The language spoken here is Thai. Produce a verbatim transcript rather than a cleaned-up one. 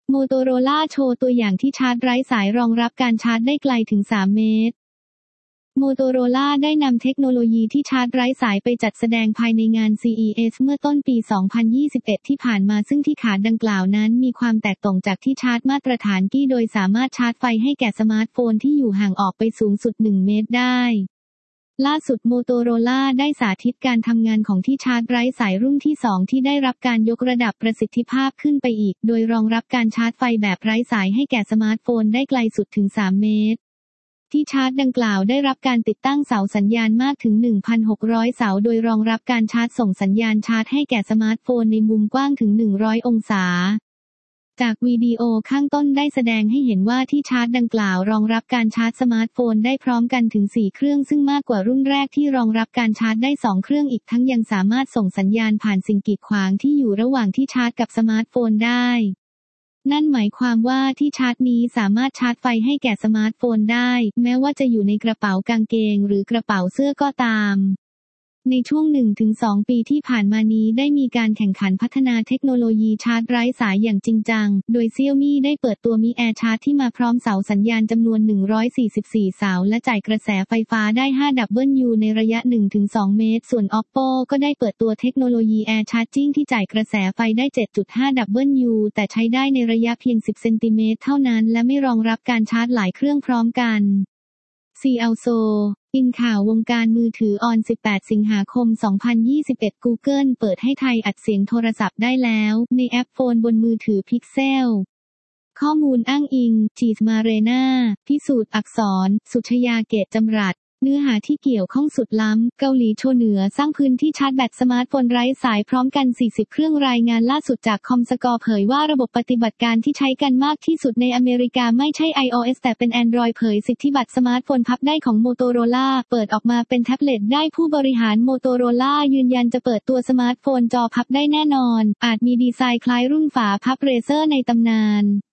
Motorola โชว์ตัวอย่างที่ชาร์จไร้สายรองรับการชาร์จได้ไกลถึงสามเมตร Motorola ได้นำเทคโนโลยีที่ชาร์จไร้สายไปจัดแสดงภายในงาน ซี อี เอส เมื่อต้นปี สองพันยี่สิบเอ็ด ที่ผ่านมาซึ่งที่ขาดังกล่าวนั้นมีความแตกต่างจากที่ชาร์จมาตรฐานกี้โดยสามารถชาร์จไฟให้แก่สมาร์ทโฟนที่อยู่ห่างออกไปสูงสุดหนึ่งเมตรได้ล่าสุด Motorola ได้สาธิตการทำงานของที่ชาร์จไร้สายรุ่นที่สองที่ได้รับการยกระดับประสิทธิภาพขึ้นไปอีกโดยรองรับการชาร์จไฟแบบไร้สายให้แก่สมาร์ทโฟนได้ไกลสุดถึงสามเมตรที่ชาร์จดังกล่าวได้รับการติดตั้งเสาสัญญาณมากถึง หนึ่งพันหกร้อย เสาโดยรองรับการชาร์จส่งสัญญาณชาร์จให้แก่สมาร์ทโฟนในมุมกว้างถึงหนึ่งร้อยองศาจากวิดีโอข้างต้นได้แสดงให้เห็นว่าที่ชาร์จดังกล่าวรองรับการชาร์จสมาร์ทโฟนได้พร้อมกันถึงสี่เครื่องซึ่งมากกว่ารุ่นแรกที่รองรับการชาร์จได้สองเครื่องอีกทั้งยังสามารถส่งสัญญาณผ่านสิ่งกีดขวางที่อยู่ระหว่างที่ชาร์จกับสมาร์ทโฟนได้นั่นหมายความว่าที่ชาร์จนี้สามารถชาร์จไฟให้แก่สมาร์ทโฟนได้แม้ว่าจะอยู่ในกระเป๋ากางเกงหรือกระเป๋าเสื้อก็ตามในช่วง หนึ่งถึงสอง ปีที่ผ่านมานี้ได้มีการแข่งขันพัฒนาเทคโนโลยีชาร์จไร้สายอย่างจริงจังโดย Xiaomi ได้เปิดตัวMi Air Charge ที่มาพร้อมเสาสัญญาณจำนวนหนึ่งร้อยสี่สิบสี่เสาและจ่ายกระแสไฟฟ้าได้ ห้า ดับเบิลยู ในระยะ หนึ่งถึงสอง เมตรส่วน Oppo ก็ได้เปิดตัวเทคโนโลยี Air Charging ที่จ่ายกระแสไฟได้ เจ็ดจุดห้า ดับเบิลยู แต่ใช้ได้ในระยะเพียงสิบเซนติเมตรเท่านั้นและไม่รองรับการชาร์จหลายเครื่องพร้อมกันซี แอล โซ อินข่าววงการมือถือออน สิบแปด สิงหาคม สองพันยี่สิบเอ็ด Google เปิดให้ไทยอัดเสียงโทรศัพท์ได้แล้วในแอปโฟนบนมือถือ Pixel ข้อมูลอ้างอิง จี เอส มาเรนา พิสูจน์อักษร สุชยาเกตจำรัดเนื้อหาที่เกี่ยวข้องสุดล้ำเกาหลีโชว์เหนือสร้างพื้นที่ชาร์จแบตสมาร์ทโฟนไร้สายพร้อมกันสี่สิบเครื่องรายงานล่าสุดจากคอมสกอร์เผยว่าระบบปฏิบัติการที่ใช้กันมากที่สุดในอเมริกาไม่ใช่ iOS แต่เป็น Android เผยสิทธิบัตรสมาร์ทโฟนพับได้ของ Motorola เปิดออกมาเป็นแท็บเล็ตได้ผู้บริหาร Motorola ยืนยันจะเปิดตัวสมาร์ทโฟนจอพับได้แน่นอนอาจมีดีไซน์คล้ายรุ่นฝาพับ Razer ในตำนาน